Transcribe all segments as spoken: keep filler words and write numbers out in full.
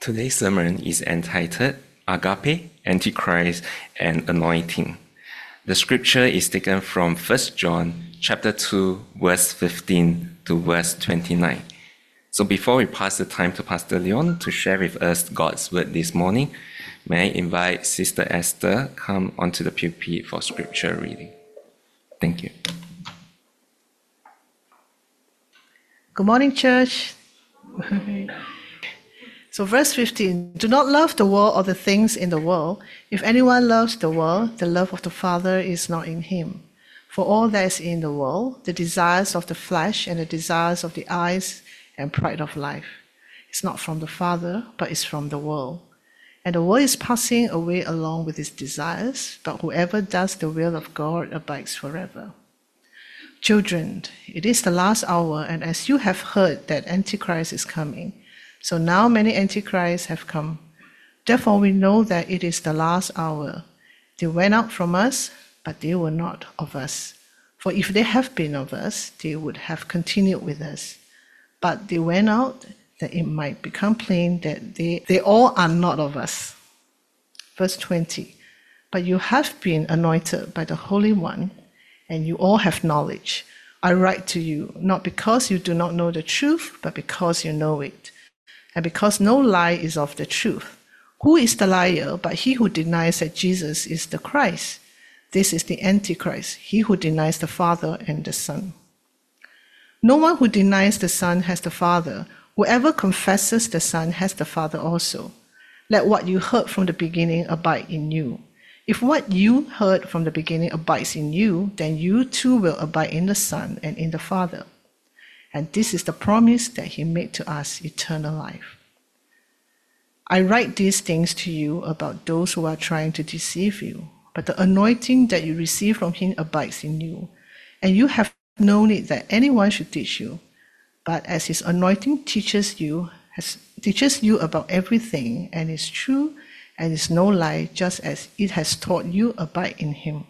Today's sermon is entitled Agape, Antichrist, and Anointing. The scripture is taken from First John chapter two, verse fifteen to verse twenty-nine. So before we pass the time to Pastor Leon to share with us God's word this morning, may I invite Sister Esther come onto the pulpit for scripture reading. Thank you. Good morning, church. So verse fifteen, do not love the world or the things in the world. If anyone loves the world, the love of the Father is not in him. For all that is in the world, the desires of the flesh and the desires of the eyes and pride of life, is not from the Father, but is from the world. And the world is passing away along with its desires, but whoever does the will of God abides forever. Children, it is the last hour, and as you have heard that Antichrist is coming, so now many antichrists have come. Therefore we know that it is the last hour. They went out from us, but they were not of us. For if they have been of us, they would have continued with us. But they went out that it might become plain that they, they all are not of us. Verse twenty, but you have been anointed by the Holy One, and you all have knowledge. I write to you, not because you do not know the truth, but because you know it. And because no lie is of the truth. Who is the liar but he who denies that Jesus is the Christ? This is the Antichrist, he who denies the Father and the Son. No one who denies the Son has the Father. Whoever confesses the Son has the Father also. Let what you heard from the beginning abide in you. If what you heard from the beginning abides in you, then you too will abide in the Son and in the Father. And this is the promise that he made to us, eternal life. I write these things to you about those who are trying to deceive you, but the anointing that you receive from him abides in you, and you have no need that anyone should teach you. But as his anointing teaches you, has, teaches you about everything, and is true, and is no lie, just as it has taught you, abide in him.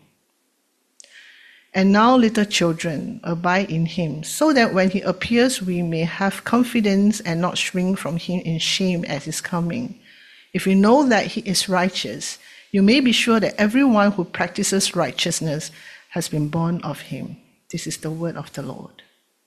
And now, little children, abide in him, so that when he appears, we may have confidence and not shrink from him in shame at his coming. If you know that he is righteous, you may be sure that everyone who practices righteousness has been born of him. This is the word of the Lord.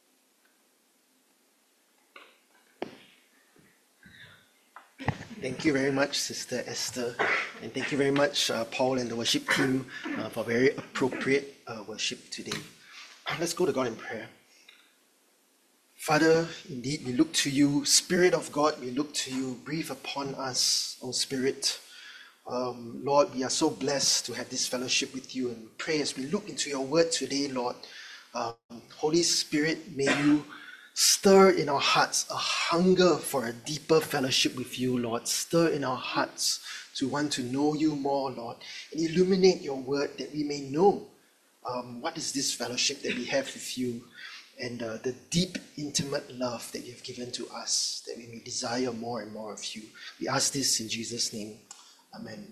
Thank you very much, Sister Esther, and thank you very much, uh, Paul and the worship team, uh, for very appropriate uh, worship today. Let's go to God in prayer. Father, indeed, we look to you. Spirit of God, we look to you. Breathe upon us, O Spirit. Um, Lord, we are so blessed to have this fellowship with you, and we pray as we look into your word today, Lord. Um, Holy Spirit, may you stir in our hearts a hunger for a deeper fellowship with you, Lord. Stir in our hearts to want to know you more, Lord. And illuminate your word that we may know um, what is this fellowship that we have with you, and uh, the deep, intimate love that you've given to us, that we may desire more and more of you. We ask this in Jesus' name. Amen.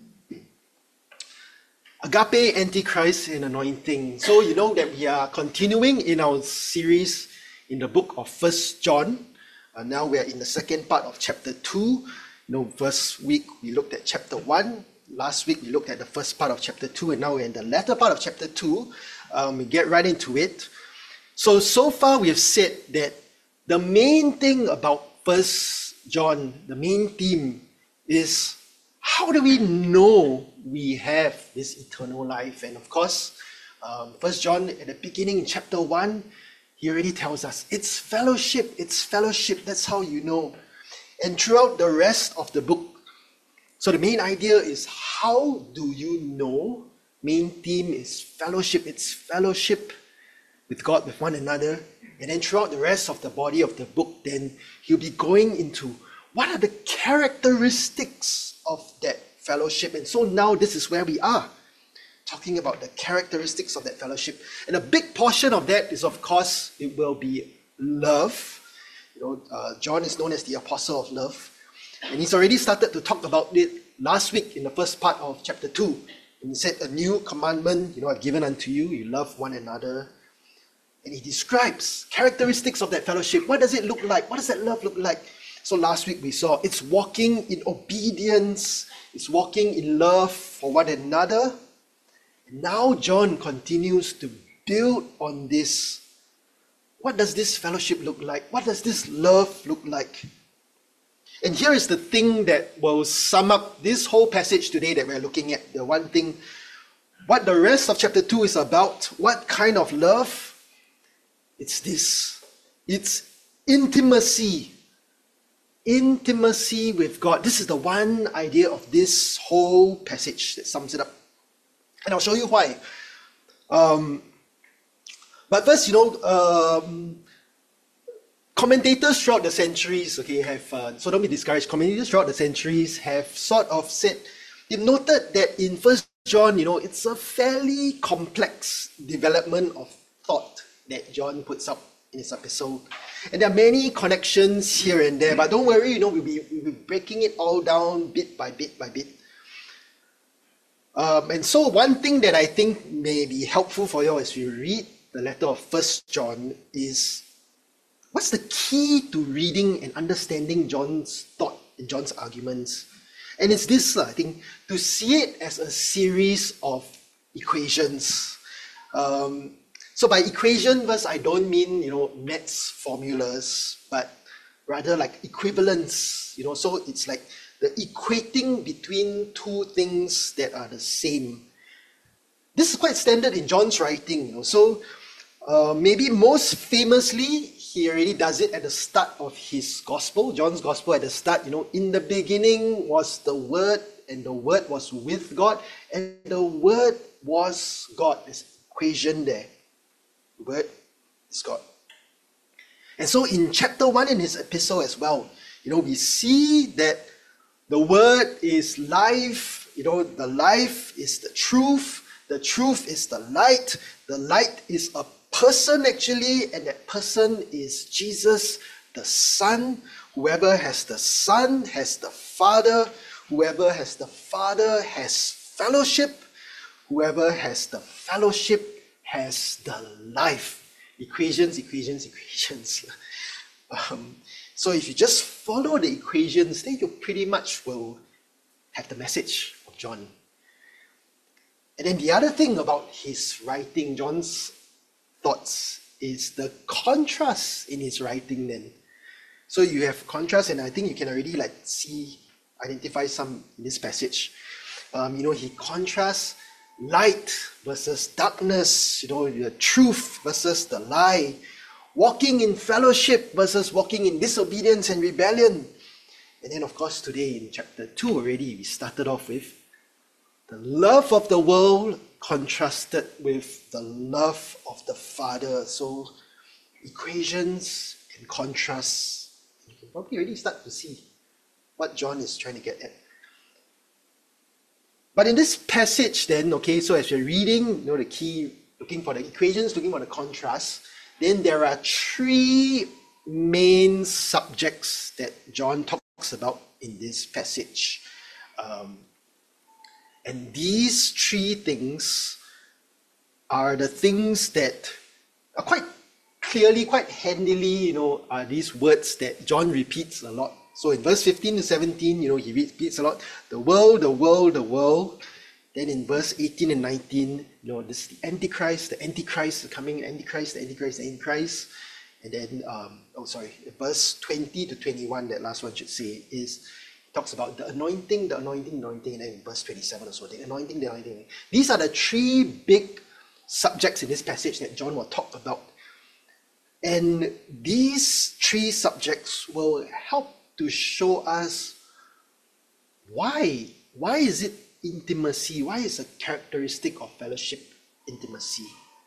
Agape, Antichrist, and Anointing. So you know that we are continuing in our series in the book of First John. Uh, now we are in the second part of chapter two. You know, first week we looked at chapter one. Last week we looked at the first part of chapter two, and now we're in the latter part of chapter two. Um, we get right into it. So, so far we have said that the main thing about First John, the main theme is how do we know we have this eternal life? And of course, um, First John at the beginning in chapter one, he already tells us, it's fellowship, it's fellowship, that's how you know. And throughout the rest of the book, so the main idea is how do you know? Main theme is fellowship, it's fellowship with God, with one another. And then throughout the rest of the body of the book, then he'll be going into what are the characteristics of that fellowship. And so now this is where we are, talking about the characteristics of that fellowship. And a big portion of that is, of course, it will be love. You know, uh, John is known as the apostle of love. And he's already started to talk about it last week in the first part of chapter two. And he said, a new commandment, you know, I've given unto you, you love one another. And he describes characteristics of that fellowship. What does it look like? What does that love look like? So last week we saw it's walking in obedience, it's walking in love for one another. And now John continues to build on this. What does this fellowship look like? What does this love look like? And here is the thing that will sum up this whole passage today that we're looking at. The one thing, what the rest of chapter two is about, what kind of love? It's this. It's intimacy. Intimacy with God. This is the one idea of this whole passage that sums it up. And I'll show you why. Um, but first, you know, um, commentators throughout the centuries, okay, have, uh, so don't be discouraged, commentators throughout the centuries have sort of said, they've noted that in First John, you know, it's a fairly complex development of thought that John puts up in his epistle. And there are many connections here and there, but don't worry, you know, we'll be, we'll be breaking it all down bit by bit by bit. Um, and so one thing that I think may be helpful for you as we read the letter of First John is, what's the key to reading and understanding John's thought and John's arguments? And it's this, I think, to see it as a series of equations. Um, so by equation, first, I don't mean, you know, maths formulas, but rather like equivalence, you know, so it's like the equating between two things that are the same. This is quite standard in John's writing, you know, so uh, maybe most famously, he already does it at the start of his gospel, John's gospel at the start, you know, in the beginning was the Word, and the Word was with God, and the Word was God. There's equation there. The Word is God. And so in chapter one in his epistle as well, you know, we see that the Word is life, you know, the life is the truth, the truth is the light, the light is a person actually, and that person is Jesus, the Son. Whoever has the Son has the Father. Whoever has the Father has fellowship. Whoever has the fellowship has the life. Equations, equations, equations. Um, so if you just follow the equations, then you pretty much will have the message of John. And then the other thing about his writing, John's thoughts, is the contrast in his writing then. So you have contrast, and I think you can already like see, identify some in this passage. Um, you know, he contrasts light versus darkness, you know, the truth versus the lie, walking in fellowship versus walking in disobedience and rebellion. And then of course today in chapter two already, we started off with the love of the world contrasted with the love of the Father. So equations and contrasts. You can probably already start to see what John is trying to get at. But in this passage then, okay, so as you're reading, you know, the key, looking for the equations, looking for the contrast, then there are three main subjects that John talks about in this passage. Um, And these three things are the things that are quite clearly, quite handily, you know, are these words that John repeats a lot. So in verse fifteen to seventeen, you know, he repeats a lot, the world, the world, the world. Then in verse eighteen and nineteen, you know, this is the Antichrist, the Antichrist, the coming Antichrist, the Antichrist, the Antichrist. And then, um, oh sorry, verse twenty to twenty-one, that last one should say, is talks about the anointing, the anointing, anointing, and then in verse twenty-seven or so, the anointing, the anointing. These are the three big subjects in this passage that John will talk about. And these three subjects will help to show us why. Why is it intimacy? Why is a characteristic of fellowship intimacy?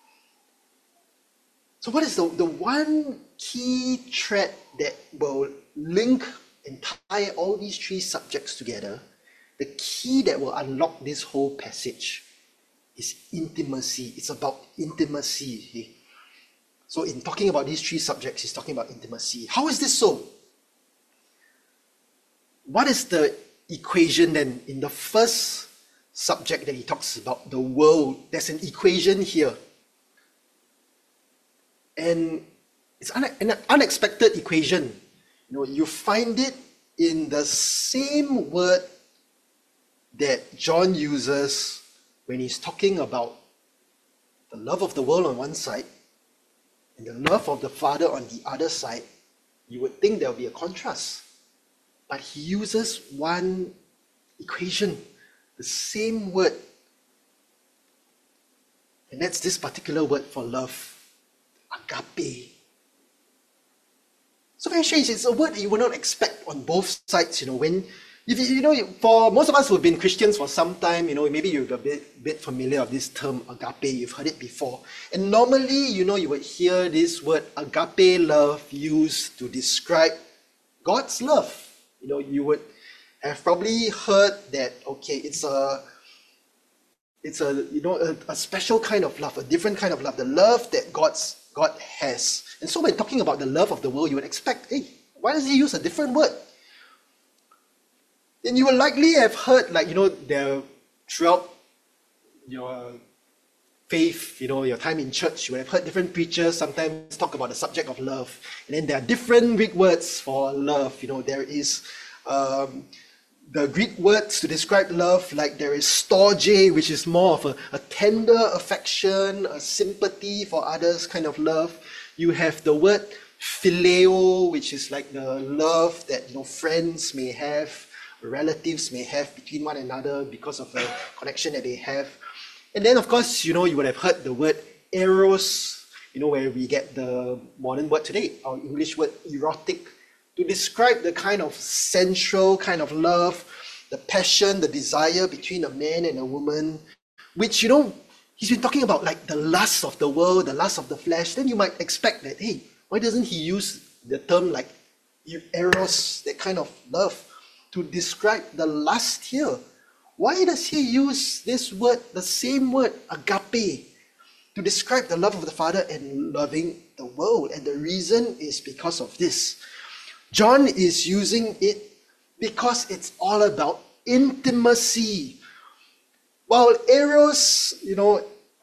So what is the, the one key thread that will link and tie all these three subjects together? The key that will unlock this whole passage is intimacy. It's about intimacy. Okay? So in talking about these three subjects, he's talking about intimacy. How is this so? What is the equation then? In the first subject that he talks about, the world, there's an equation here. And it's an unexpected equation. You know, you find it in the same word that John uses when he's talking about the love of the world on one side and the love of the Father on the other side. You would think there will be a contrast. But he uses one equation, the same word. And that's this particular word for love, agape. So very strange. It's a word that you would not expect on both sides. You know, when if you, you know, for most of us who've been Christians for some time, you know, maybe you're a bit bit familiar with this term agape. You've heard it before. And normally, you know, you would hear this word agape love used to describe God's love. You know, you would have probably heard that. Okay, it's a it's a you know a, a special kind of love, a different kind of love, the love that God's God has. And so when talking about the love of the world, you would expect, hey, why does he use a different word? Then you will likely have heard, like, you know, there throughout your faith, you know, your time in church, you would have heard different preachers sometimes talk about the subject of love. And then there are different Greek words for love. You know, there is um, the Greek words to describe love, like there is storge, which is more of a, a tender affection, a sympathy for others kind of love. You have the word phileo, which is like the love that, you know, friends may have, relatives may have between one another because of the connection that they have. And then, of course, you know, you would have heard the word eros, you know, where we get the modern word today, our English word erotic, to describe the kind of sensual kind of love, the passion, the desire between a man and a woman, which, you know, he's been talking about like the lust of the world, the lust of the flesh. Then you might expect that, hey, why doesn't he use the term like eros, that kind of love, to describe the lust here? Why does he use this word, the same word, agape, to describe the love of the Father and loving the world? And the reason is because of this. John is using it because it's all about intimacy. While eros, you know,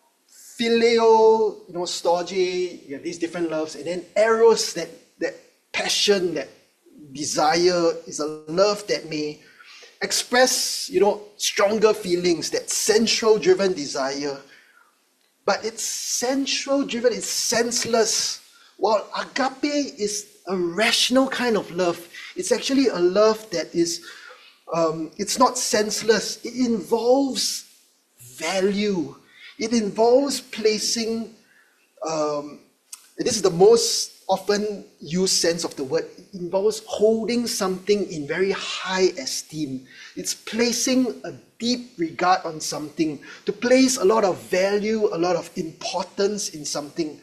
phileo, you know, storge, you have these different loves, and then eros, that, that passion, that desire, is a love that may express, you know, stronger feelings, that sensual-driven desire. But it's sensual-driven, it's senseless. While agape is a rational kind of love. It's actually a love that is, um, it's not senseless. It involves value. It involves placing, um, this is the most often used sense of the word, it involves holding something in very high esteem. It's placing a deep regard on something, to place a lot of value, a lot of importance in something.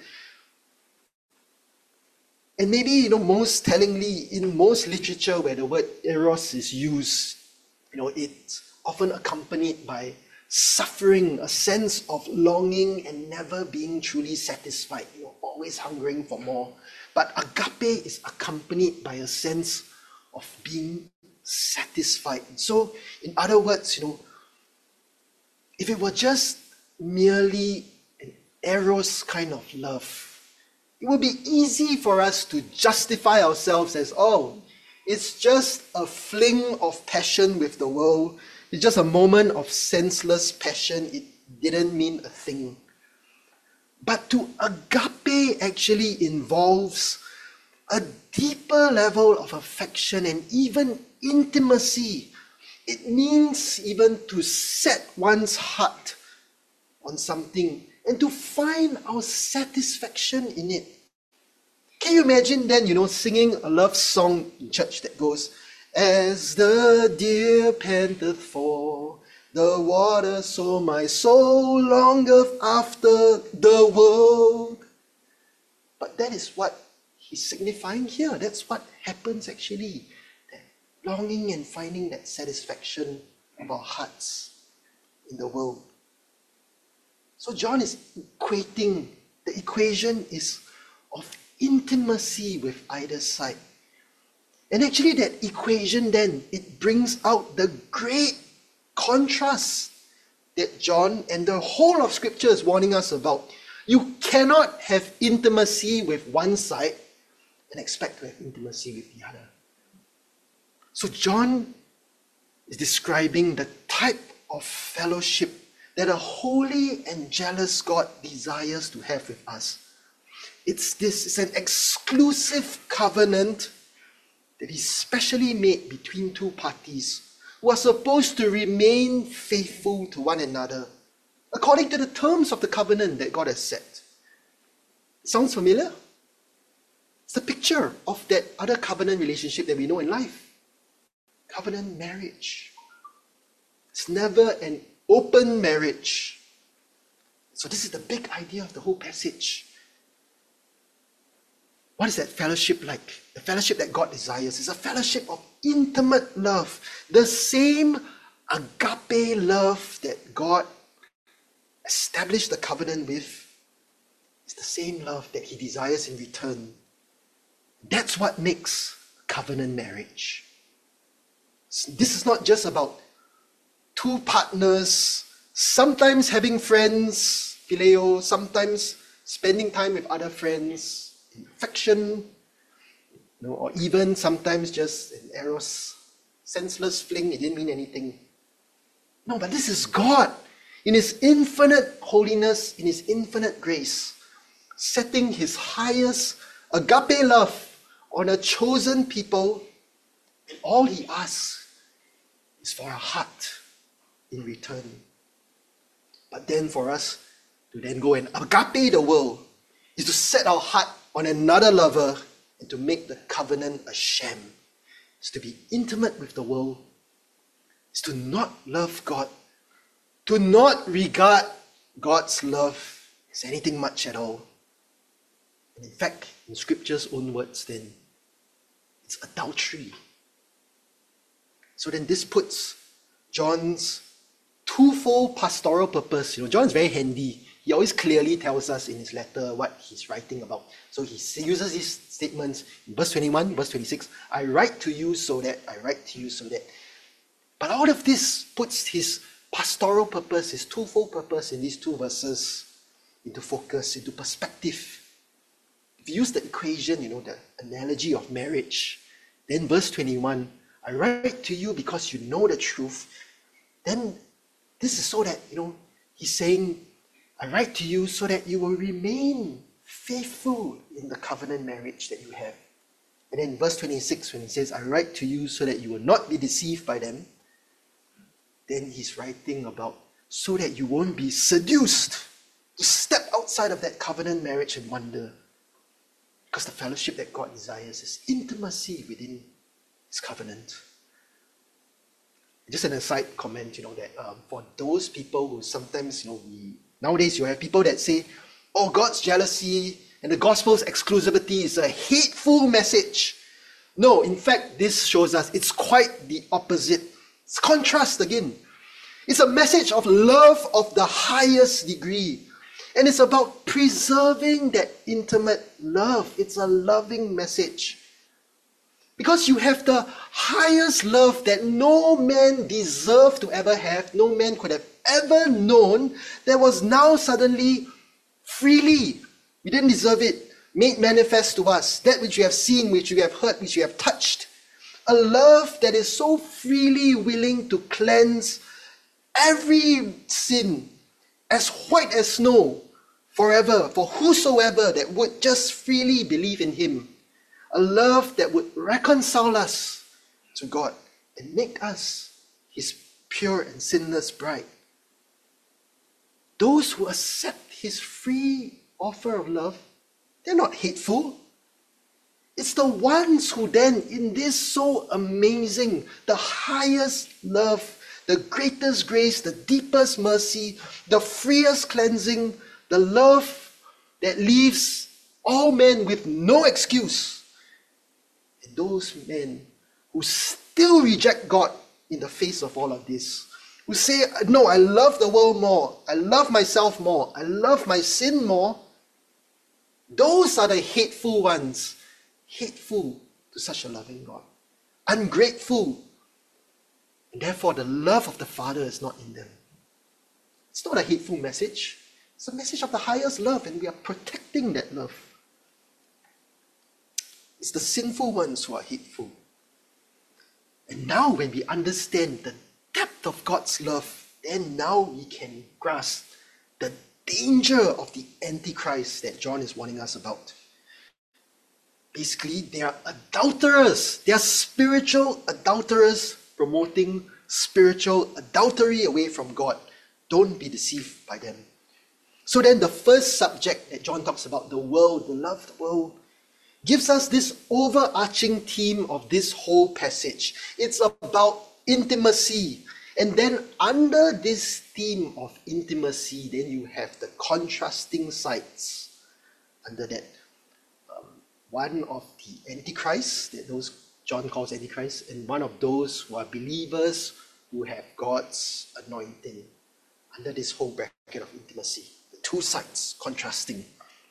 And maybe, you know, most tellingly, in most literature where the word eros is used, you know, it's often accompanied by suffering, a sense of longing and never being truly satisfied, you know, always hungering for more. But agape is accompanied by a sense of being satisfied. So, in other words, you know, if it were just merely an eros kind of love, it would be easy for us to justify ourselves as, oh, it's just a fling of passion with the world. It's just a moment of senseless passion. It didn't mean a thing. But to agape actually involves a deeper level of affection and even intimacy. It means even to set one's heart on something and to find our satisfaction in it. Can you imagine then, you know, singing a love song in church that goes, as the deer panteth for the water, so my soul longeth after the world. But that is what he's signifying here. That's what happens actually. That longing and finding that satisfaction of our hearts in the world. So John is equating, the equation is of intimacy with either side. And actually that equation then, it brings out the great contrast that John and the whole of Scripture is warning us about. You cannot have intimacy with one side and expect to have intimacy with the other. So John is describing the type of fellowship that a holy and jealous God desires to have with us. It's this, it's an exclusive covenant that is specially made between two parties who are supposed to remain faithful to one another according to the terms of the covenant that God has set. Sounds familiar? It's the picture of that other covenant relationship that we know in life. Covenant marriage. It's never an open marriage. So this is the big idea of the whole passage. What is that fellowship like? The fellowship that God desires is a fellowship of intimate love. The same agape love that God established the covenant with is the same love that he desires in return. That's what makes covenant marriage. This is not just about two partners, sometimes having friends, phileo, sometimes spending time with other friends, in affection, you know, or even sometimes just an eros, senseless fling, it didn't mean anything. No, but this is God, in his infinite holiness, in his infinite grace, setting his highest agape love on a chosen people, and all he asks is for a heart in return. But then for us to then go and agape the world is to set our heart on another lover and to make the covenant a sham. It's to be intimate with the world. It's to not love God, to not regard God's love as anything much at all. And in fact, in Scripture's own words then, it's adultery. So then this puts John's twofold pastoral purpose. You know, John's very handy. He always clearly tells us in his letter what he's writing about. So he uses these statements in verse twenty-one, verse twenty-six. I write to you so that, I write to you so that. But all of this puts his pastoral purpose, his twofold purpose in these two verses into focus, into perspective. If you use the equation, you know, the analogy of marriage, then verse twenty-one, I write to you because you know the truth. Then this is so that, you know, he's saying, I write to you so that you will remain faithful in the covenant marriage that you have. And then verse twenty-six, when he says, I write to you so that you will not be deceived by them, then he's writing about so that you won't be seduced to step outside of that covenant marriage and wander. Because the fellowship that God desires is intimacy within his covenant. Just an aside comment, you know, that um, for those people who sometimes, you know, we, nowadays you have people that say, oh, God's jealousy and the gospel's exclusivity is a hateful message. No, in fact, this shows us it's quite the opposite. It's contrast again. It's a message of love of the highest degree. And it's about preserving that intimate love. It's a loving message. Because you have the highest love that no man deserved to ever have, no man could have ever known, that was now suddenly freely, we didn't deserve it, made manifest to us. That which you have seen, which you have heard, which you have touched. A love that is so freely willing to cleanse every sin as white as snow forever, for whosoever that would just freely believe in him. A love that would reconcile us to God and make us his pure and sinless bride. Those who accept his free offer of love, they're not hateful. It's the ones who then, in this so amazing, the highest love, the greatest grace, the deepest mercy, the freest cleansing, the love that leaves all men with no excuse. And those men who still reject God in the face of all of this, who say, no, I love the world more, I love myself more, I love my sin more, those are the hateful ones, hateful to such a loving God, ungrateful, and therefore the love of the Father is not in them. It's not a hateful message, it's a message of the highest love, and we are protecting that love. It's the sinful ones who are hateful. And now when we understand the depth of God's love, then now we can grasp the danger of the Antichrist that John is warning us about. Basically, they are adulterers. They are spiritual adulterers promoting spiritual adultery away from God. Don't be deceived by them. So then the first subject that John talks about, the world, the love of the world, gives us this overarching theme of this whole passage. It's about intimacy. And then under this theme of intimacy, then you have the contrasting sides under that. Um, one of the antichrists, that those John calls antichrists, and one of those who are believers who have God's anointing under this whole bracket of intimacy. The two sides contrasting.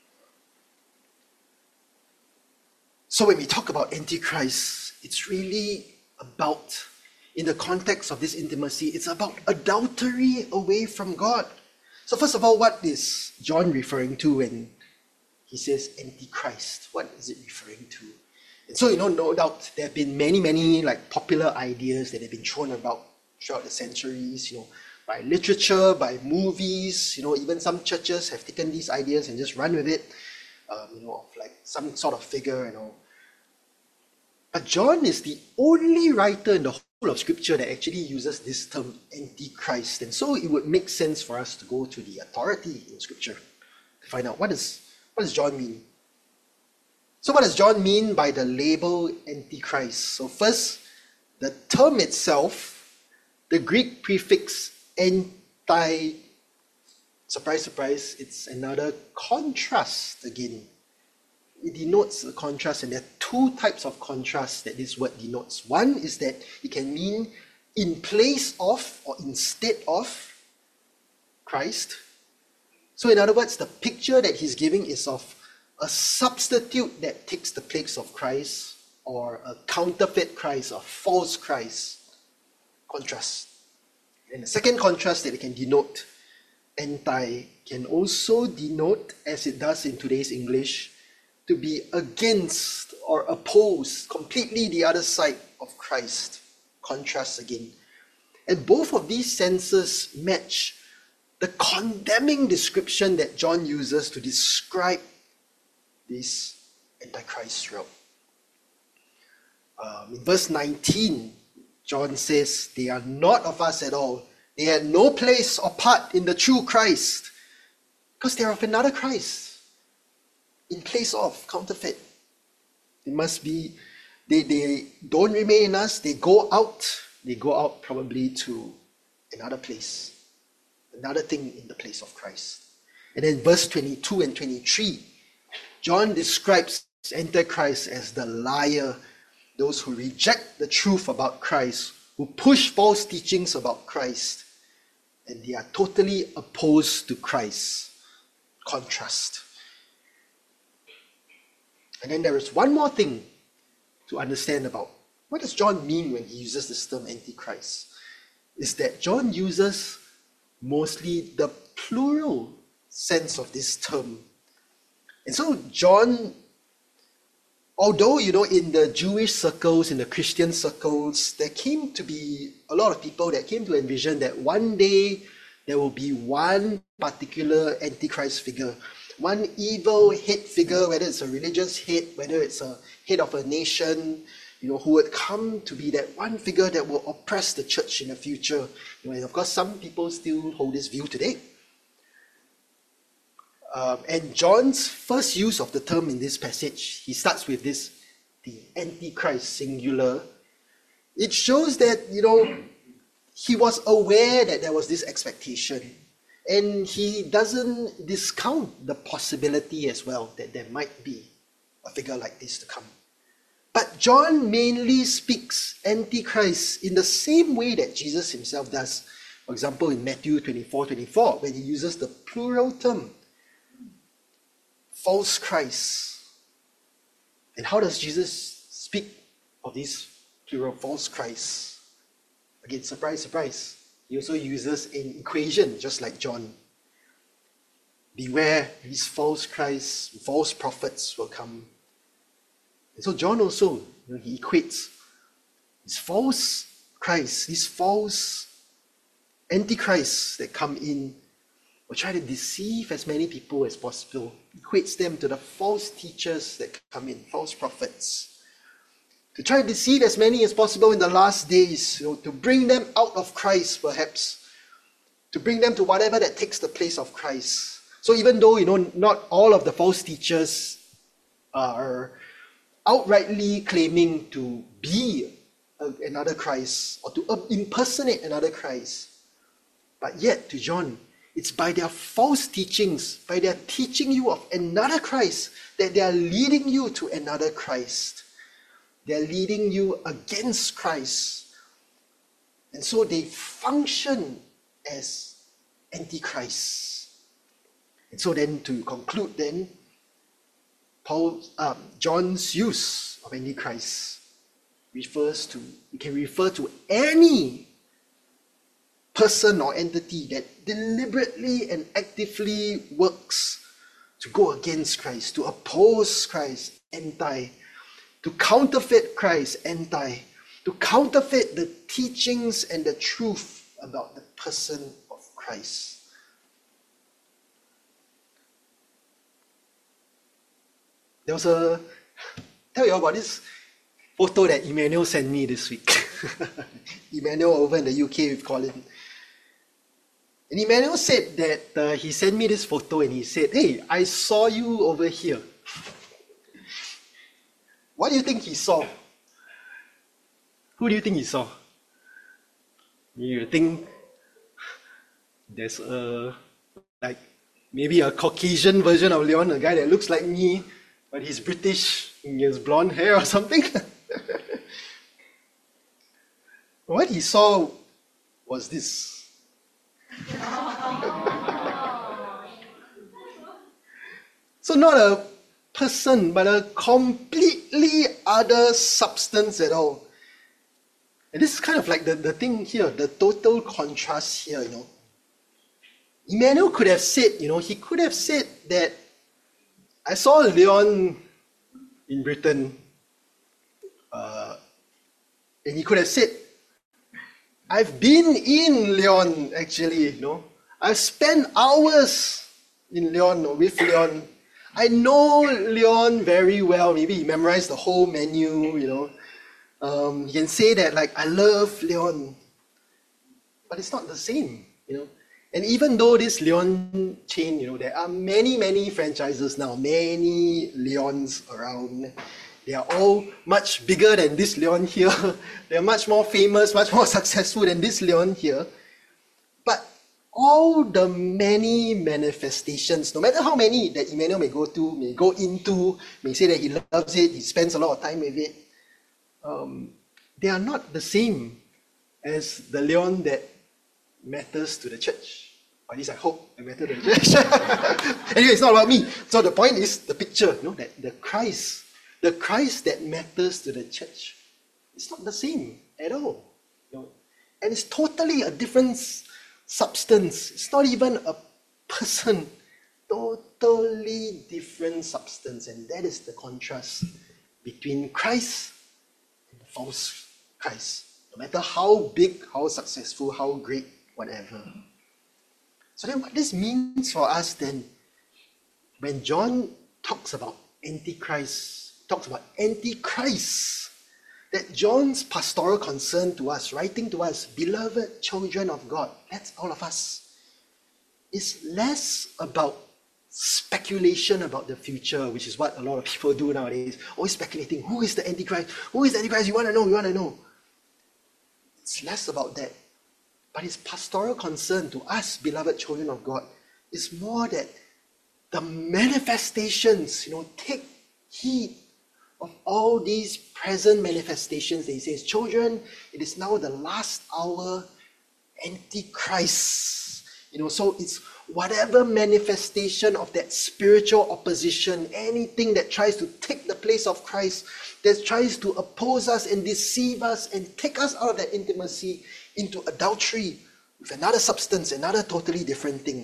So when we talk about antichrist, it's really about, in the context of this intimacy, it's about adultery away from God. So first of all, what is John referring to when he says antichrist? What is it referring to? And so, you know, no doubt there have been many, many like popular ideas that have been thrown about throughout the centuries, you know, by literature, by movies, you know, even some churches have taken these ideas and just run with it, um, you know, of like some sort of figure, you know. But John is the only writer in the whole of Scripture that actually uses this term antichrist. And so it would make sense for us to go to the authority in Scripture to find out what, is, what does John mean. So what does John mean by the label antichrist? So first, the term itself, the Greek prefix anti, surprise, surprise, it's another contrast again. It denotes a contrast, and there are two types of contrast that this word denotes. One is that it can mean in place of or instead of Christ. So in other words, the picture that he's giving is of a substitute that takes the place of Christ, or a counterfeit Christ, or false Christ. Contrast. And the second contrast that it can denote, anti, can also denote, as it does in today's English, to be against or oppose completely the other side of Christ. Contrast again. And both of these senses match the condemning description that John uses to describe this Antichrist realm. Um, in verse nineteen, John says, they are not of us at all. They had no place or part in the true Christ, because they are of another Christ, in place of counterfeit. They must be, they, they don't remain in us, they go out. They go out probably to another place, another thing in the place of Christ. And then verse twenty-two and twenty-three, John describes Antichrist as the liar, those who reject the truth about Christ, who push false teachings about Christ, and they are totally opposed to Christ. Contrast. And then there is one more thing to understand about what does John mean when he uses this term Antichrist. Is that John uses mostly the plural sense of this term. And so John, although, you know, in the Jewish circles, in the Christian circles, there came to be a lot of people that came to envision that one day there will be one particular Antichrist figure, one evil head figure, whether it's a religious head, whether it's a head of a nation, you know, who would come to be that one figure that will oppress the church in the future. You know, and of course, some people still hold this view today. Um, and John's first use of the term in this passage, he starts with this, the Antichrist singular. It shows that, you know, he was aware that there was this expectation. And he doesn't discount the possibility as well that there might be a figure like this to come. But John mainly speaks Antichrist in the same way that Jesus himself does. For example, in Matthew twenty-four twenty-four, when he uses the plural term, false Christ. And how does Jesus speak of these plural false Christ? Again, surprise, surprise. He also uses an equation, just like John. Beware, these false Christs, false prophets will come. And so John also, you know, he equates these false Christ, these false antichrists that come in will try to deceive as many people as possible, equates them to the false teachers that come in, false prophets, to try to deceive as many as possible in the last days, you know, to bring them out of Christ perhaps, to bring them to whatever that takes the place of Christ. So even though, you know, not all of the false teachers are outrightly claiming to be a, another Christ or to uh, impersonate another Christ, but yet to John, it's by their false teachings, by their teaching you of another Christ, that they are leading you to another Christ. They're leading you against Christ. And so they function as antichrists. And so then to conclude then, Paul, um, John's use of antichrist refers to, you can refer to any person or entity that deliberately and actively works to go against Christ, to oppose Christ, anti, to counterfeit Christ, anti, to counterfeit the teachings and the truth about the person of Christ. There was a, tell you about this photo that Emmanuel sent me this week. Emmanuel over in the U K with Colin. And Emmanuel said that uh, he sent me this photo and he said, hey, I saw you over here. What do you think he saw? Who do you think he saw? You think there's a, like, maybe a Caucasian version of Leon, a guy that looks like me, but he's British, and he has blonde hair or something? What he saw was this. So not a person, but a completely other substance at all. And this is kind of like the, the thing here, the total contrast here, you know. Emmanuel could have said, you know, he could have said that I saw Leon in Britain, uh, and he could have said, I've been in Leon actually, you know. I've spent hours in Leon, with Leon. I know Leon very well. Maybe he memorized the whole menu, you know. Um, he can say that, like, I love Leon. But it's not the same, you know. And even though this Leon chain, you know, there are many, many franchises now, many Leons around. They are all much bigger than this Leon here. They are much more famous, much more successful than this Leon here. But all the many manifestations, no matter how many that Emmanuel may go to, may go into, may say that he loves it, he spends a lot of time with it, um, they are not the same as the Leon that matters to the church. Or at least I hope it matters to the church. Anyway, it's not about me. So the point is the picture, you know, that the Christ, the Christ that matters to the church, it's not the same at all. You know? And it's totally a different substance. It's not even a person. Totally different substance. And that is the contrast between Christ and the false Christ. No matter how big, how successful, how great, whatever. So then what this means for us then, when John talks about Antichrist, talks about Antichrist, that John's pastoral concern to us, writing to us, beloved children of God, that's all of us, is less about speculation about the future, which is what a lot of people do nowadays, always speculating, who is the Antichrist? Who is the Antichrist? You want to know, you want to know. It's less about that. But his pastoral concern to us, beloved children of God, is more that the manifestations, you know, take heed of all these present manifestations. He says, children, it is now the last hour, Antichrist. You know, so it's whatever manifestation of that spiritual opposition, anything that tries to take the place of Christ, that tries to oppose us and deceive us and take us out of that intimacy into adultery with another substance, another totally different thing.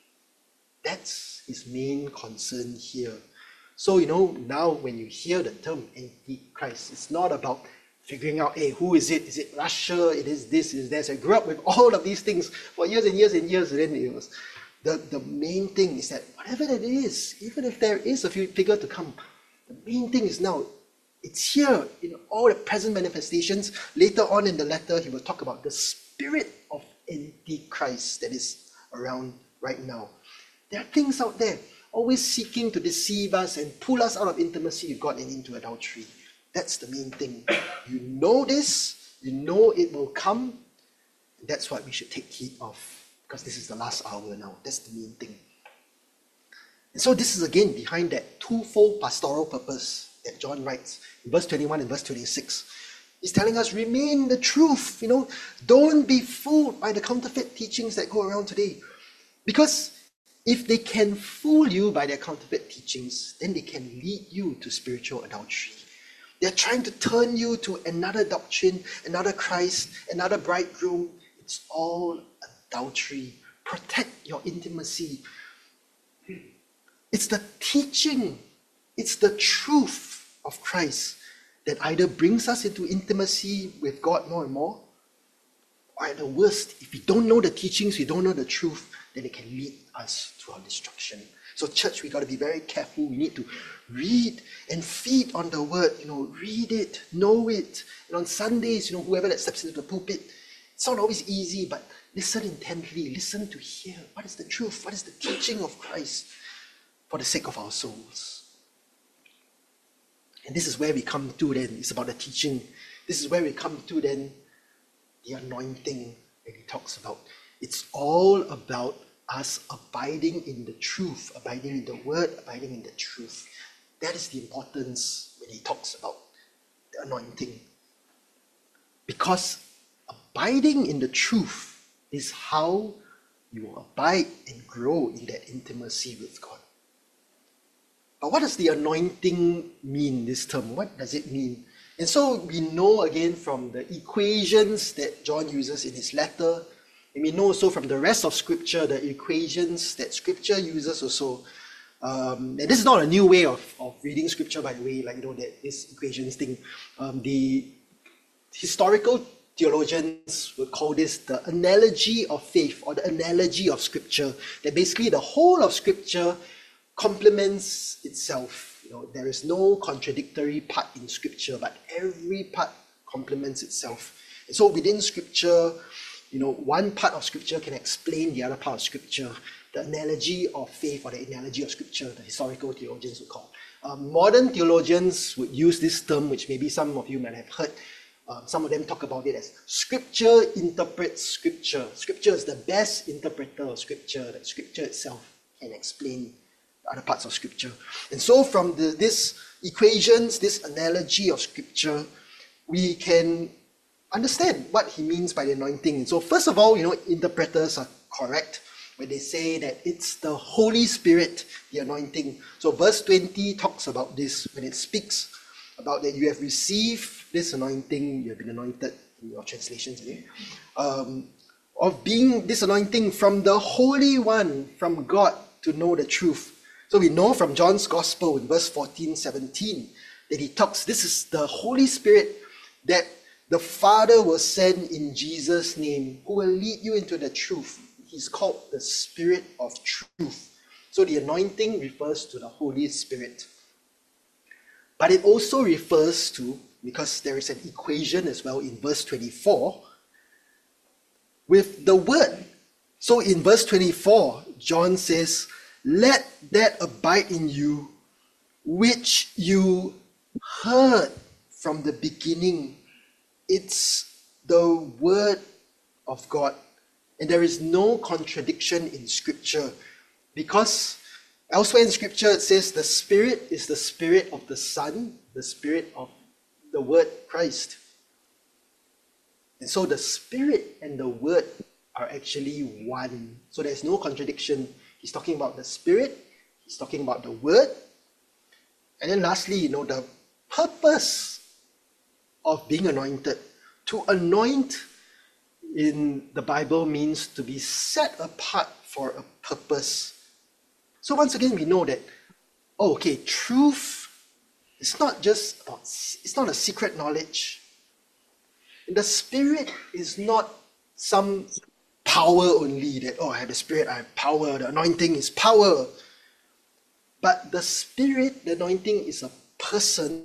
That's his main concern here. So, you know, now when you hear the term Antichrist, it's not about figuring out, hey, who is it? Is it Russia? It is this, it is that. So I grew up with all of these things for years and years and years. And then it was, the, the main thing is that whatever that is, even if there is a few figure to come, the main thing is now, it's here in all the present manifestations. Later on in the letter, he will talk about the spirit of Antichrist that is around right now. There are things out there always seeking to deceive us and pull us out of intimacy with God and into adultery. That's the main thing. You know this, you know it will come, and that's what we should take heed of, because this is the last hour now. That's the main thing. And so this is again behind that twofold pastoral purpose that John writes in verse twenty-one and verse twenty-six. He's telling us, remain the truth, you know, don't be fooled by the counterfeit teachings that go around today. Because if they can fool you by their counterfeit teachings, then they can lead you to spiritual adultery. They're trying to turn you to another doctrine, another Christ, another bridegroom. It's all adultery. Protect your intimacy. It's the teaching, it's the truth of Christ that either brings us into intimacy with God more and more, or at the worst, if we don't know the teachings, we don't know the truth, then it can lead us to our destruction. So church, we got to be very careful. We need to read and feed on the word, you know, read it, know it. And on Sundays, you know, whoever that steps into the pulpit, it's not always easy, but listen intently, listen to hear what is the truth, what is the teaching of Christ for the sake of our souls. And this is where we come to then, it's about the teaching. This is where we come to then, the anointing that he talks about. It's all about us abiding in the truth, abiding in the word, abiding in the truth. That is the importance when he talks about the anointing. Because abiding in the truth is how you will abide and grow in that intimacy with God. But what does the anointing mean, this term? What does it mean? And so we know again from the equations that John uses in his letter, and we know also from the rest of Scripture, the equations that Scripture uses also. Um, and this is not a new way of, of reading Scripture, by the way, like, you know, that this equations thing. Um, the historical theologians would call this the analogy of faith, or the analogy of Scripture. That basically the whole of Scripture complements itself. You know, there is no contradictory part in Scripture, but every part complements itself. And so within Scripture, you know, one part of Scripture can explain the other part of Scripture. The analogy of faith, or the analogy of Scripture, the historical theologians would call. Um, modern theologians would use this term, which maybe some of you might have heard. Um, some of them talk about it as Scripture interprets Scripture. Scripture is the best interpreter of Scripture, that Scripture itself can explain the other parts of Scripture. And so from the, this equations, this analogy of Scripture, we can understand what he means by the anointing. And so first of all, you know, interpreters are correct when they say that it's the Holy Spirit, the anointing. So verse twenty talks about this when it speaks about that you have received this anointing, you have been anointed in your translations, okay? um, of being this anointing from the Holy One, from God, to know the truth. So we know from John's Gospel in verse fourteen, seventeen that he talks, this is the Holy Spirit that the Father will send in Jesus' name, who will lead you into the truth. He's called the Spirit of Truth. So the anointing refers to the Holy Spirit. But it also refers to, because there is an equation as well in verse twenty-four, with the Word. So in verse twenty-four, John says, let that abide in you, which you heard from the beginning. It's the Word of God. And there is no contradiction in Scripture, because elsewhere in Scripture it says the Spirit is the Spirit of the Son, the Spirit of the Word, Christ. And so the Spirit and the Word are actually one. So there's no contradiction. He's talking about the Spirit, he's talking about the Word. And then lastly, you know, the purpose of being anointed. To anoint in the Bible means to be set apart for a purpose. So once again, we know that, oh, okay, truth is not just about, it's not a secret knowledge. And the Spirit is not some power only that, oh, I have the Spirit, I have power, the anointing is power. But the Spirit, the anointing is a person.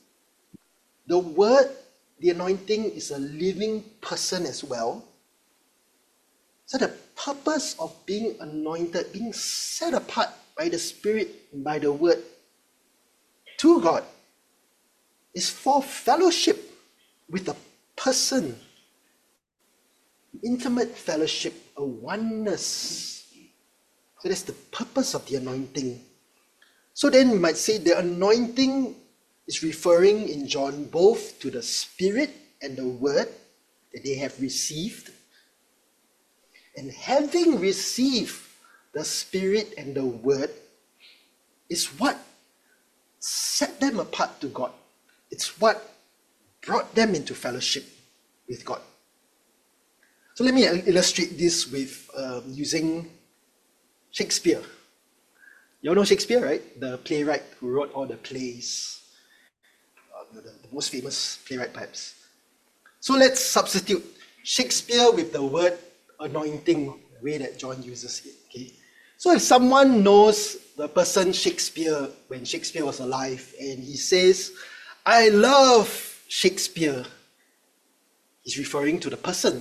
The Word, the anointing is a living person as well. So the purpose of being anointed, being set apart by the Spirit and by the Word to God, is for fellowship with a person, intimate fellowship, a oneness. So that's the purpose of the anointing. So then we might say the anointing is referring in John both to the Spirit and the Word that they have received. And having received the Spirit and the Word is what set them apart to God. It's what brought them into fellowship with God. So let me illustrate this with um, using Shakespeare. You all know Shakespeare, right? The playwright who wrote all the plays. Uh, the, the most famous playwright, perhaps. So let's substitute Shakespeare with the word anointing, the way that John uses it. Okay. So if someone knows the person Shakespeare when Shakespeare was alive, and he says, I love Shakespeare, he's referring to the person.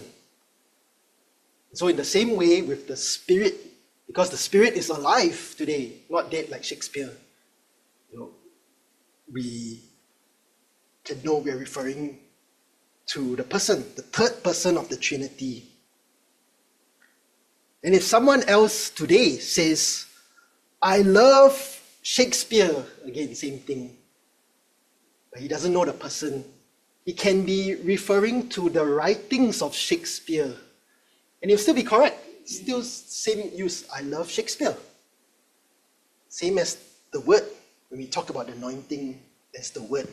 So in the same way with the Spirit, because the Spirit is alive today, not dead like Shakespeare, you know, we can know we're referring to the person, the third person of the Trinity. And if someone else today says, I love Shakespeare, again, same thing, but he doesn't know the person, he can be referring to the writings of Shakespeare. And he'll still be correct. Still same use, I love Shakespeare. Same as the word, when we talk about anointing, that's the word.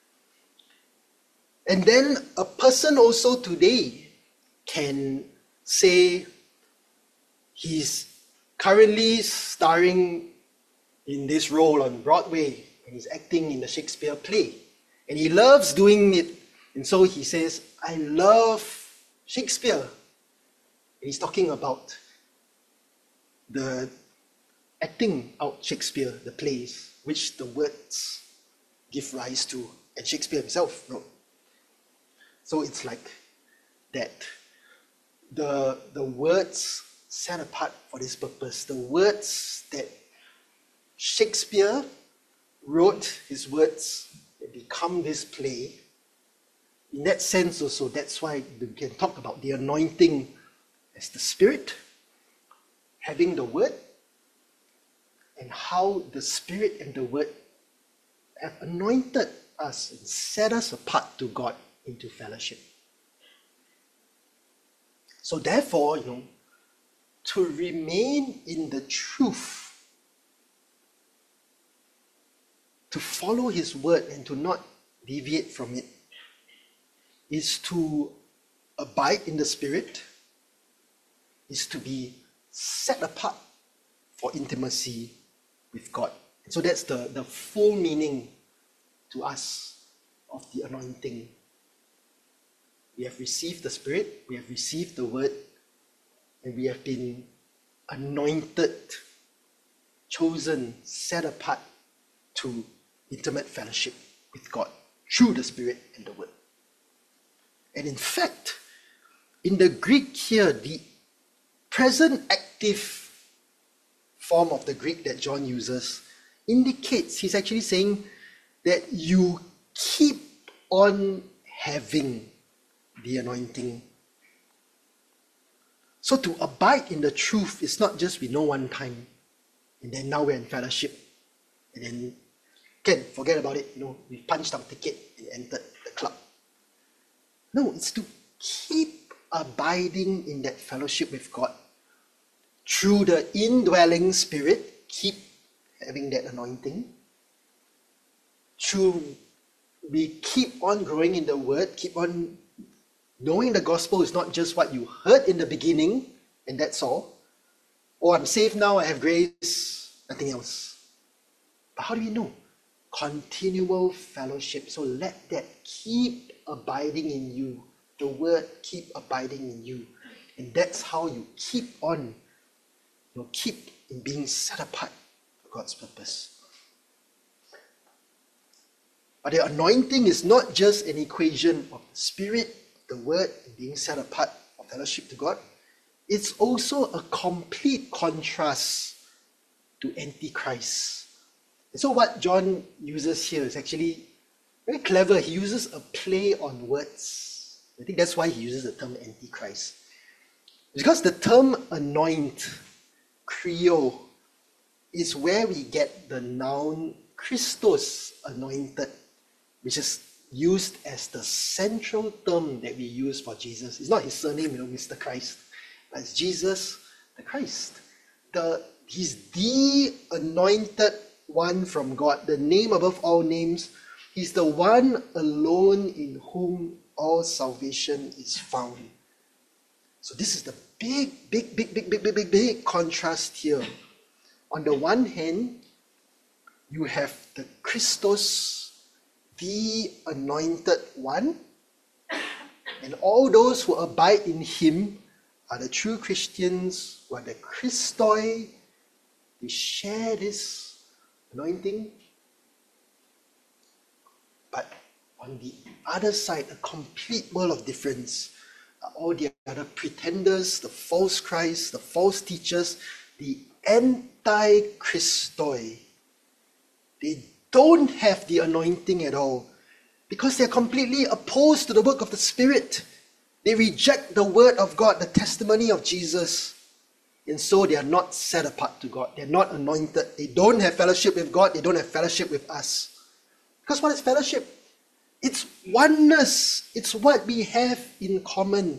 And then a person also today can say he's currently starring in this role on Broadway and he's acting in the Shakespeare play. And he loves doing it. And so he says, I love Shakespeare. And he's talking about the acting out Shakespeare, the plays, which the words give rise to, and Shakespeare himself wrote. So it's like that. The, the words set apart for this purpose, the words that Shakespeare wrote, his words that become this play, in that sense also, that's why we can talk about the anointing as the Spirit, having the Word, and how the Spirit and the Word have anointed us and set us apart to God into fellowship. So therefore, you know, to remain in the truth, to follow His Word and to not deviate from it, is to abide in the Spirit, is to be set apart for intimacy with God. So that's the, the full meaning to us of the anointing. We have received the Spirit, we have received the Word, and we have been anointed, chosen, set apart to intimate fellowship with God through the Spirit and the Word. And in fact, in the Greek here, the present active form of the Greek that John uses indicates, he's actually saying that you keep on having the anointing. So to abide in the truth is not just we know one time and then now we're in fellowship and then can forget about it, you know, we punched our ticket and entered the club. No, it's to keep abiding in that fellowship with God through the indwelling Spirit, keep having that anointing. Through we keep on growing in the Word, keep on knowing the gospel is not just what you heard in the beginning and that's all. Oh, I'm saved now, I have grace, nothing else. But how do we know? Continual fellowship. So let that keep abiding in you the word keep abiding in you. And that's how you keep on, you know, keep in being set apart for God's purpose. But the anointing is not just an equation of the Spirit, the Word, and being set apart for fellowship to God. It's also a complete contrast to Antichrist. And so what John uses here is actually very clever. He uses a play on words. I think that's why he uses the term Antichrist. Because the term anoint, Kreo, is where we get the noun Christos, anointed, which is used as the central term that we use for Jesus. It's not his surname, you know, Mister Christ, but it's Jesus the Christ. The, he's the anointed one from God, the name above all names. He's the one alone in whom all salvation is found. So this is the big, big, big, big, big, big, big, big contrast here. On the one hand, you have the Christos, the anointed one, and all those who abide in him are the true Christians, who are the Christoi. They share this anointing. But on the other side, a complete world of difference are all the other pretenders, the false Christ, the false teachers, the anti-Christoi. They don't have the anointing at all because they're completely opposed to the work of the Spirit. They reject the word of God, the testimony of Jesus, and so they are not set apart to God. They're not anointed. They don't have fellowship with God. They don't have fellowship with us. Because what is fellowship? It's oneness. It's what we have in common.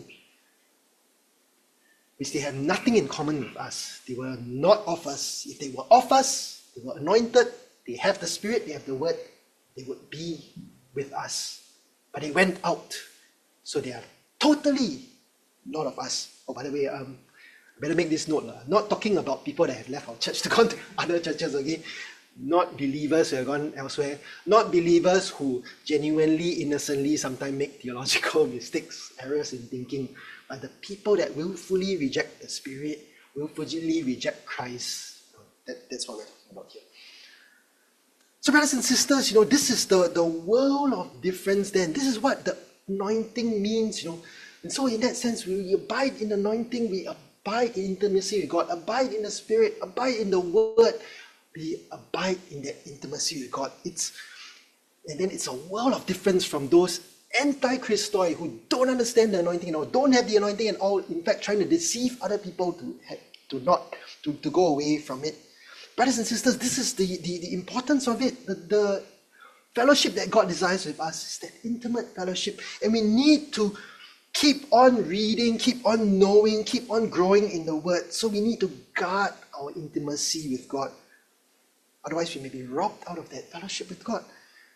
Which they have nothing in common with us. They were not of us. If they were of us, they were anointed, they have the Spirit, they have the Word, they would be with us. But they went out, so they are totally not of us. Oh, by the way, um, I better make this note. Uh, not talking about people that have left our church to go to other churches, okay? Not believers who have gone elsewhere. Not believers who genuinely, innocently sometimes make theological mistakes, errors in thinking. But the people that willfully reject the Spirit, willfully reject Christ. That, that's what we're talking about here. So brothers and sisters, you know, this is the, the world of difference then. This is what the anointing means, you know. And so in that sense, we abide in anointing, we abide in intimacy with God, abide in the Spirit, abide in the Word, we abide in that intimacy with God. It's and then it's a world of difference from those anti-Christoi who don't understand the anointing at all, don't have the anointing at all, in fact trying to deceive other people to, to not to, to go away from it. Brothers and sisters, this is the, the, the importance of it. The, the fellowship that God desires with us is that intimate fellowship. And we need to keep on reading, keep on knowing, keep on growing in the Word. So we need to guard our intimacy with God. Otherwise, we may be robbed out of that fellowship with God.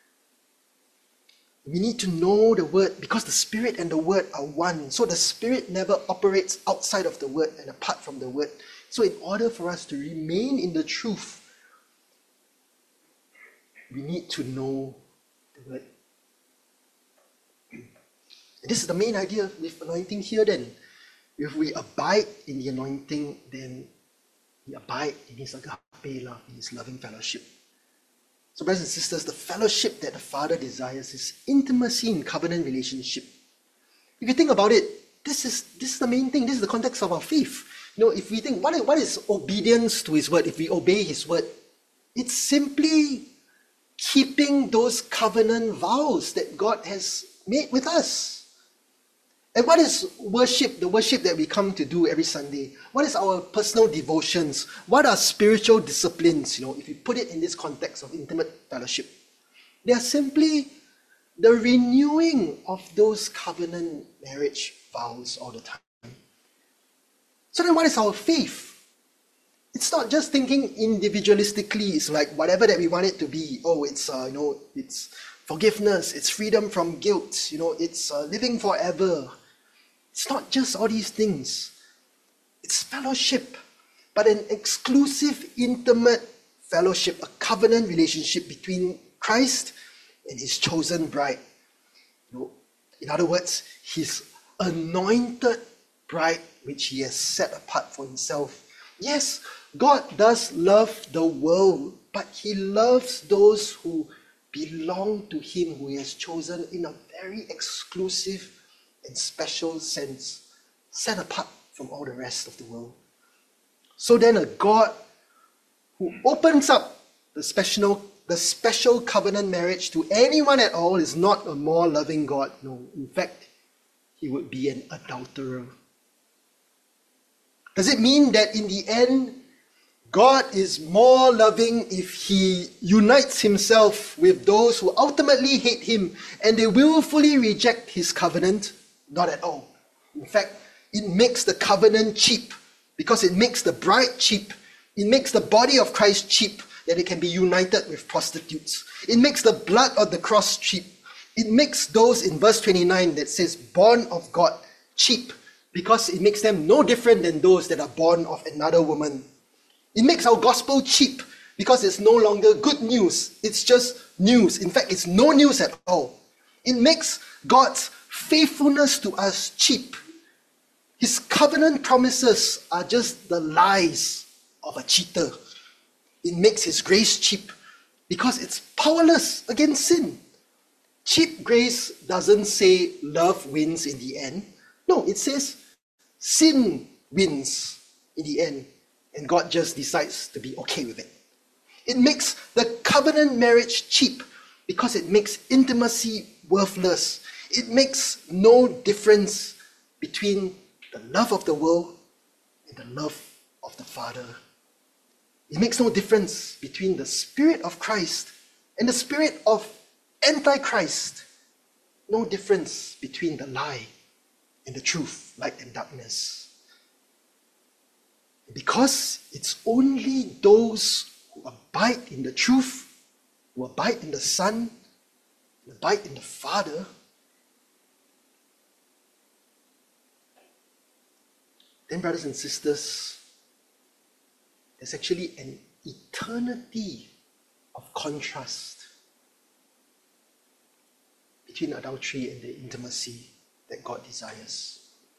We need to know the Word because the Spirit and the Word are one. So the Spirit never operates outside of the Word and apart from the Word. So in order for us to remain in the truth, we need to know the Word. And this is the main idea with anointing here then. If we abide in the anointing, then we abide in His agape love, in His loving fellowship. So brothers and sisters, the fellowship that the Father desires is intimacy in covenant relationship. If you think about it, this is this is the main thing. This is the context of our faith. You know, if we think, what is, what is obedience to His word? If we obey His word, it's simply keeping those covenant vows that God has made with us. And what is worship, the worship that we come to do every Sunday? What is our personal devotions? What are spiritual disciplines, you know, if you put it in this context of intimate fellowship? They are simply the renewing of those covenant marriage vows all the time. So then what is our faith? It's not just thinking individualistically. It's like whatever that we want it to be. Oh, it's, uh, you know, it's forgiveness, it's freedom from guilt, you know, it's uh, living forever. It's not just all these things. It's fellowship, but an exclusive, intimate fellowship, a covenant relationship between Christ and His chosen bride. You know, in other words, His anointed bride which he has set apart for himself. Yes, God does love the world, but he loves those who belong to him, who he has chosen in a very exclusive and special sense, set apart from all the rest of the world. So then a God who opens up the special, the special covenant marriage to anyone at all is not a more loving God. No, in fact, he would be an adulterer. Does it mean that in the end, God is more loving if he unites himself with those who ultimately hate him and they willfully reject his covenant? Not at all. In fact, it makes the covenant cheap because it makes the bride cheap. It makes the body of Christ cheap, that it can be united with prostitutes. It makes the blood of the cross cheap. It makes those in verse twenty-nine that says born of God cheap because it makes them no different than those that are born of another woman. It makes our gospel cheap because it's no longer good news. It's just news. In fact, it's no news at all. It makes God's faithfulness to us cheap. His covenant promises are just the lies of a cheater. It makes his grace cheap because it's powerless against sin. Cheap grace doesn't say love wins in the end. No, it says sin wins in the end. And God just decides to be okay with it. It makes the covenant marriage cheap because it makes intimacy worthless. It makes no difference between the love of the world and the love of the Father. It makes no difference between the Spirit of Christ and the spirit of Antichrist. No difference between the lie and the truth, light and darkness. Because it's only those who abide in the truth, who abide in the Son, who abide in the Father, then, brothers and sisters, there's actually an eternity of contrast between adultery and the intimacy that God desires.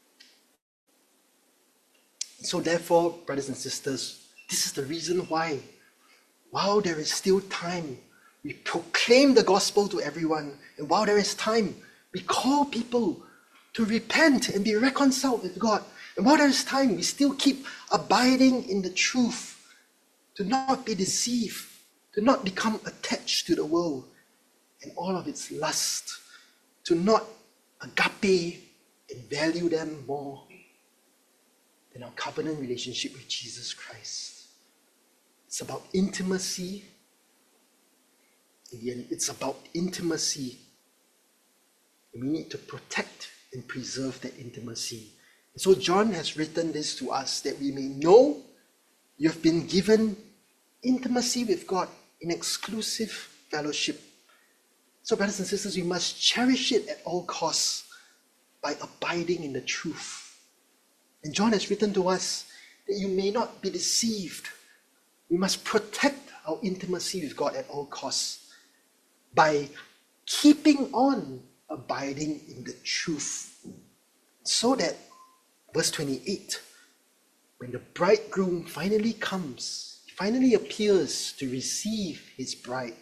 So therefore, brothers and sisters, this is the reason why, while there is still time, we proclaim the gospel to everyone. And while there is time, we call people to repent and be reconciled with God. And while there is time, we still keep abiding in the truth, to not be deceived, to not become attached to the world and all of its lust, to not agape and value them more than our covenant relationship with Jesus Christ. It's about intimacy. In the end, it's about intimacy. And we need to protect and preserve that intimacy. And so John has written this to us that we may know you've been given intimacy with God in exclusive fellowship. So brothers and sisters, we must cherish it at all costs by abiding in the truth. And John has written to us that you may not be deceived. We must protect our intimacy with God at all costs by keeping on abiding in the truth. So that, verse twenty-eight, when the bridegroom finally comes, he finally appears to receive his bride,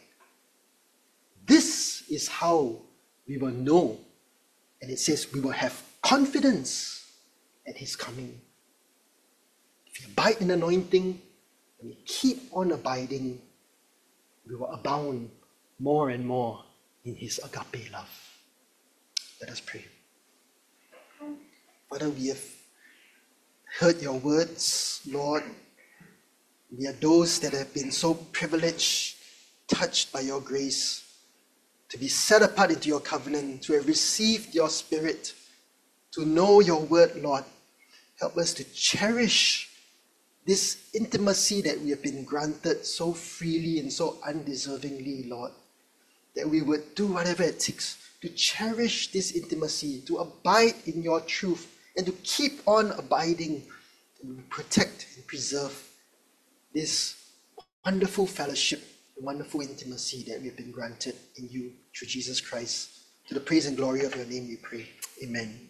this is how we will know. And it says we will have confidence at his coming. If we abide in anointing, and we keep on abiding, we will abound more and more in his agape love. Let us pray. Father, we have heard your words, Lord. We are those that have been so privileged, touched by your grace, to be set apart into your covenant, to have received your Spirit, to know your word, Lord. Help us to cherish this intimacy that we have been granted so freely and so undeservingly, Lord. That we would do whatever it takes to cherish this intimacy, to abide in your truth, and to keep on abiding, and protect and preserve this wonderful fellowship, the wonderful intimacy that we've been granted in you through Jesus Christ. To the praise and glory of your name we pray. Amen.